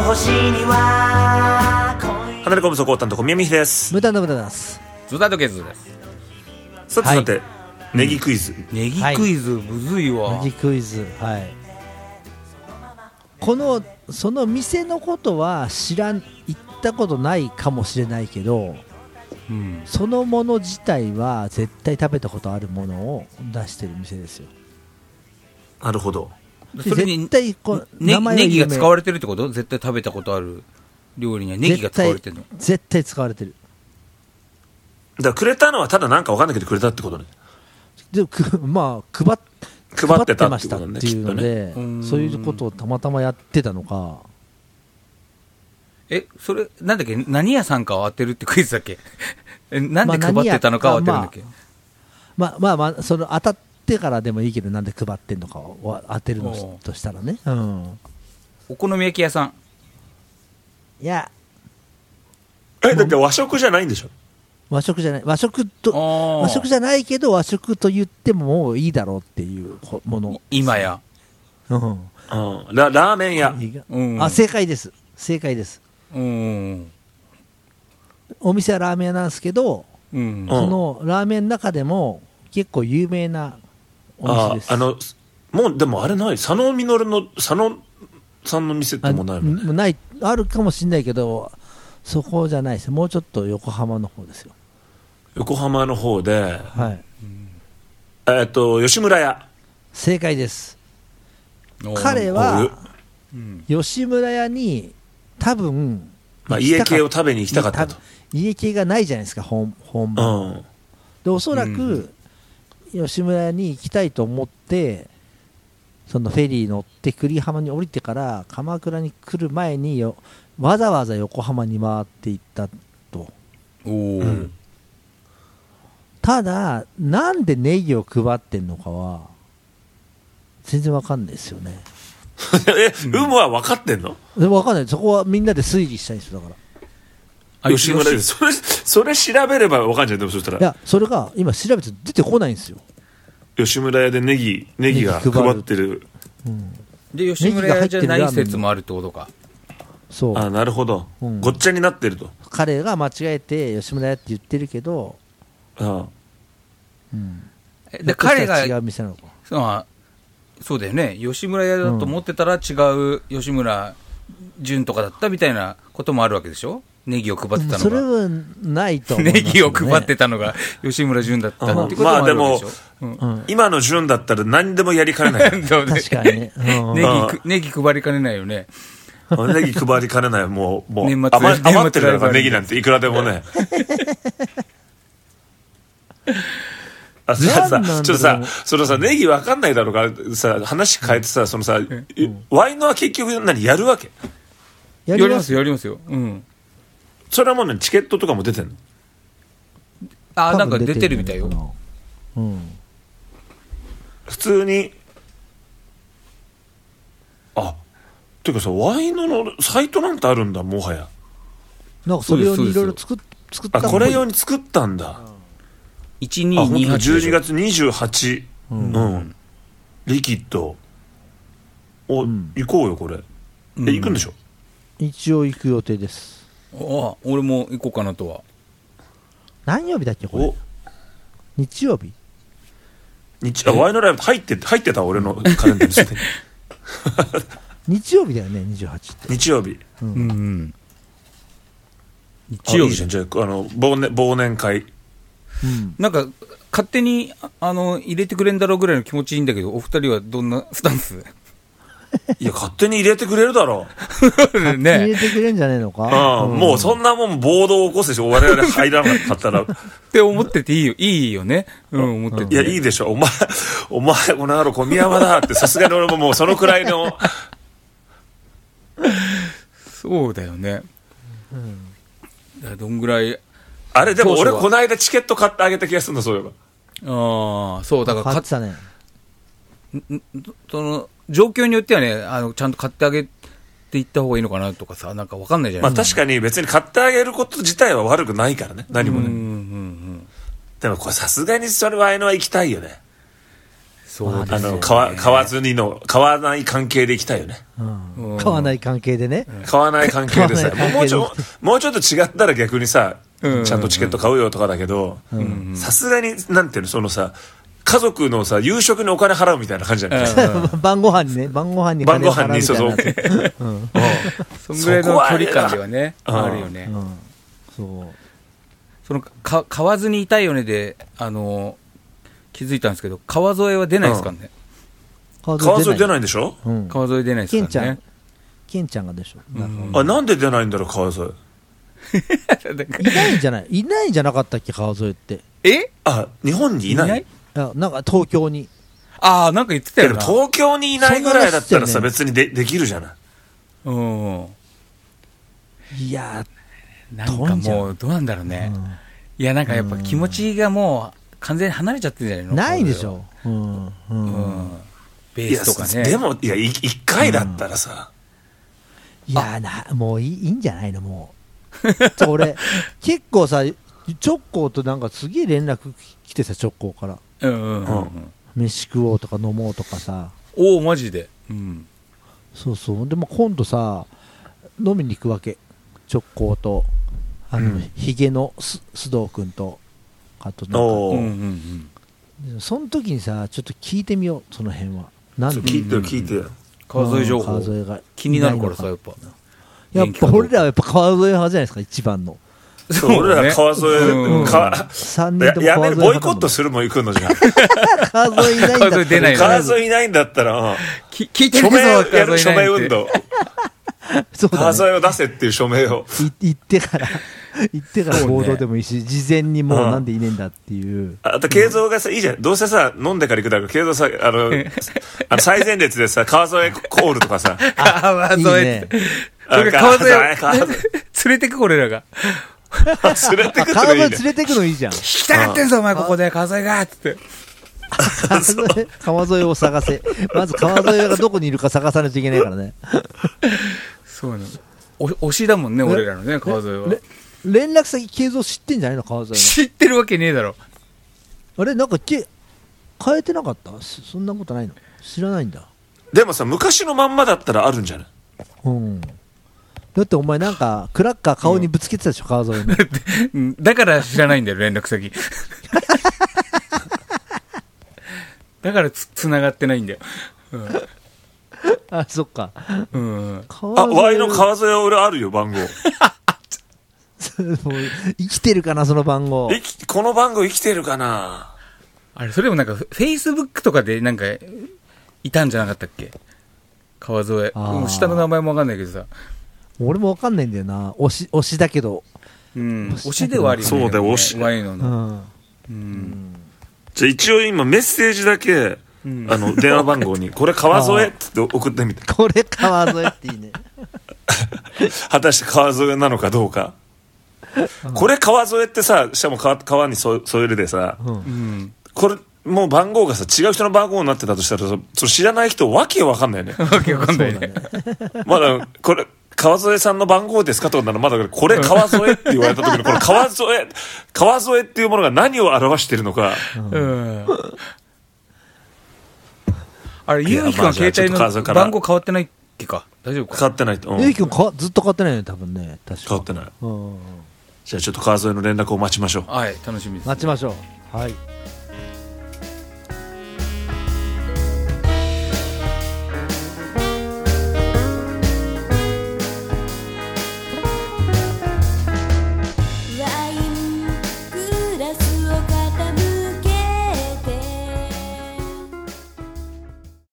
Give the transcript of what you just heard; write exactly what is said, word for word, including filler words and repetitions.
星には離れ込むそこ担当小宮美秀です。 無駄の無駄です。 ズダとケズです。 さてさて、はい、ネギクイズ、 ネギクイズ、はい、むずいわ。 ネギクイズ、はい。このその店のことは知らん、行ったことないかもしれないけど、うん、そのもの自体は絶対食べたことあるものを出してる店ですよ。 なるほど。 それに絶対こう、 ね、 名前ネギが使われてるってこと？絶対食べたことある料理にはネギが使われてるの？ 絶対、絶対使われてる。 だからくれたのはただなんか分かんないけどくれたってことね。 でくまあ配っ配ってたましたっていうので、ね、そういうことをたまたまやってたのか。 え、それなんだっけ、何屋さんかを当てるってクイズだっけ？え、なんで配ってたのかを当てるんだっけ？ まあまあまあ、まあ、その当たってからでもいいけど、なんで配ってんのかを当てるのとしたらね、うん、 お好み焼き屋さん。 いや、 え、だって和食じゃないんでしょ？ 和食じゃない、和食と和食じゃないけど和食と言ってももういいだろうっていうもの。 今や、 うん、うん、 ラ, ラーメン屋、 うん、あ、正解です、正解です。うん、お店はラーメン屋なんですけど、うん、そのラーメンの中でも結構有名なお店です。 あ, あのもうでもあれない、佐野実の佐野さんの店ってもうないもんね。 ない、あるかもしれないけどそこじゃないです。もうちょっと横浜の方ですよ。 横浜の方で、 はい、 えー、っと吉村屋。 正解です。彼は吉村屋に多分、 まあ、家系を食べに行きたかったと。 家系がないじゃないですか、 本, 本場、うん、でおそらく、うん、吉村屋に行きたいと思ってそのフェリー乗って久里浜に降りてから鎌倉に来る前によわざわざ横浜に回って行ったと。お、うん、ただなんでネギを配ってんのかは全然わかんないですよね。 え、有無は分かってんの？ 分かんない。そこはみんなで推理したいんですよ。だから吉村でそれ、それ調べれば分かんじゃん。でもそしたら、 いや、それが今調べて出てこないんですよ。 吉村屋でネギネギが配ってる、 うん、で吉村屋じゃない説もあるってことか。 そう、 あ、なるほど、うん、ごっちゃになってると。 彼が間違えて吉村屋って言ってるけど、 ああ、 うん、 で彼が違う店なのか。 そうそうだよね。吉村屋だと思ってたら違う吉村淳とかだったみたいなこともあるわけでしょ。ネギを配ってたのが、 それはないと思います、ね、 ネギを配ってたのが吉村淳だったってこともあるわけでしょ。 まあでも、うん、今の淳だったら何でもやりかねない。 確かにね、 うん、ネギネギ配りかねないよね。 ネギ配りかねない。もうもう年末余, 余ってるからネギなんていくらでもね。あ、じゃあさ、ちょっとさ、そのさ、ネギ分かんないだろうからさ、話変えてさ、そのさ、うん、ワインのは結局何やるわけ？ やりますよ、やりますよ。うん。 それはもうね、チケットとかも出てんの？ あ、なんか出てるみたいよ。 うん。 普通に、あ、ていうかさ、ワインのサイトなんてあるんだ、もはや。 なんかそれ用にいろいろ作っ、作ったあ、これ用に作ったんだ。 いちにーにーはちじゅうにがつにじゅうはち、うん、うん、リキッドお、うん、行こうよこれ。え、行くんでしょ？ 一応行く予定です。 ああ、俺も行こうかなとは。 何曜日だっけこれ？日曜日？ 日あワイのライブ入って入ってた俺のカレンダーにして。 日曜日だよね、にじゅうはちって。 日曜日。 うん。 うん、 日曜日じゃん。じゃあ、あの忘年忘年会。 うん、なんか勝手にあの入れてくれんだろうぐらいの気持ちいいんだけど、お二人はどんなスタンス？ いや、勝手に入れてくれるだろう。ね、入れてくれるんじゃねえのか。 ああ、うん、もうそんなもん暴動を起こすでしょ。我々入らなかったら。 って思ってていいよ、いいよね。うん、思ってて、ね。 いや、いいでしょ。お前、お前この野郎小宮山だってさすがに俺ももうそのくらいの。 そうだよね。うん、だからどんぐらい。 あれでも俺この間チケット買ってあげた気がするんだ、そういえば。 ああ、そうだから買ってたね。 その状況によってはね、あのちゃんと買ってあげていった方がいいのかなとかさ、なんか分かんないじゃないですか。 まあ確かに別に買ってあげること自体は悪くないからね、何もね。うんうんうん、でもこれさすがにそれはあのは行きたいよね。 そうですよね。 あの買わ買わずにの買わない関係でいきたいよね。 うん買わない関係でね。 買わない関係でさ、 買わない関係でもうちょもうちょっと違ったら逆にさ、 うんちゃんとチケット買うよとかだけど、さすがになんていうのそのさ。家族のさ夕食にお金払うみたいな感じじゃない、 うん、 晩ご飯にね晩ご飯に晩ご金飯に払うみたいなそうそう、 うん、 そんぐらいの距離感ではねうんあるよね、 うん、そうそのか買わずにいたいよねであの気づいたんですけど川添は出ないですからね、 うん、 川添出ないんでしょ、 うん、 川添出ないですケンちゃんからねケンちゃんがでしょ、うん、 あなんで出ないんだろう川添いないんじゃないいないんじゃなかったっけ川添ってえあ日本にいない、 いないあなんか東京にああなんか言ってたよな東京にいないぐらいだったらさ、 そんな話別にでできるじゃないうんいやなんかもうどうなんだろうね、うん、いやなんかやっぱ気持ちがもう完全に離れちゃってるんじゃないのないでしょ、うんうんうん、ベースとかねいやでもいやいいっかいだったらさ、 うん、いやなもういいいいんじゃないのもう俺結構さチョッコーとなんかすげえ連絡来てさチョッコーからうんうんうん、うん、 飯食おうとか飲もうとかさおおマジで、うん、 そうそうでも今度さ飲みに行くわけチョッコーとあの、うん、ヒゲの須藤君とあとなんか、うんうんうん、その時にさちょっと聞いてみようその辺はなんで聞いてよ聞いてよ川添情報川添が気になるからさやっぱやっぱ俺らはやっぱ川添派じゃないですか一番のそう、ね、俺ら川添、うん、かやめるボイコットするもん行くのじゃん川添いないんだったら川添いないんだったら聞いてるぞ署名やる署名運動そうだ、ね、 川添を出せっていう署名を言ってから言ってから行動でもいいし、ね、事前にもうなんでいねえんだっていう、 あと慶三がさいいじゃんどうせさ飲んでから行くだから慶三さあのあの最前列でさ川添コールとかさ川添ってそれ川添連れてく俺らが連れてくのいい、ね、 川添連れてくのいいじゃん引きたがってんぞお前ここで川添がっつって川添を探せまず川添がどこにいるか探さないといけないからねそうなの推しだもんね俺らのね川添は連絡先継続知ってんじゃないの川添の知ってるわけねえだろあれなんかけ変えてなかったそんなことないの知らないんだでもさ昔のまんまだったらあるんじゃないうんだってお前なんかクラッカー顔にぶつけてたでしょ、うん、川添にだから知らないんだよ連絡先だからつ繋がってないんだよ、うん、 あそっか、 うん、 あワイの川添俺あるよ番号生きてるかなその番号この番号生きてるかなあれそれでもなんかフェイスブックとかでなんかいたんじゃなかったっけ川添下の名前もわかんないけどさ俺もわかんないんだよな推し推しだけど、 うん、推しではあるよねそうだよ推しワイのの、 うんうん、 じゃあ一応今メッセージだけ、うん、あの電話番号にこれ川添って送ってみてこれ川添っていいね果たして川添なのかどうかこれ川添ってさしかも 川, 川に添えるでさ、うん、これもう番号がさ違う人の番号になってたとしたらそれ知らない人わけわかんないねわけわかんないねまだこれ川添さんの番号ですかとかならまだこれ川添って言われた時にこれ川添川添っていうものが何を表しているのか、うん、 あれゆうきくんは携帯の番号変わってないっけか大丈夫か変わってないと、 ゆうきくんかずっと変わってないよね多分ね確か変わってない、うん、じゃあちょっと川添の連絡を待ちましょうはい楽しみです、ね、 待ちましょうはい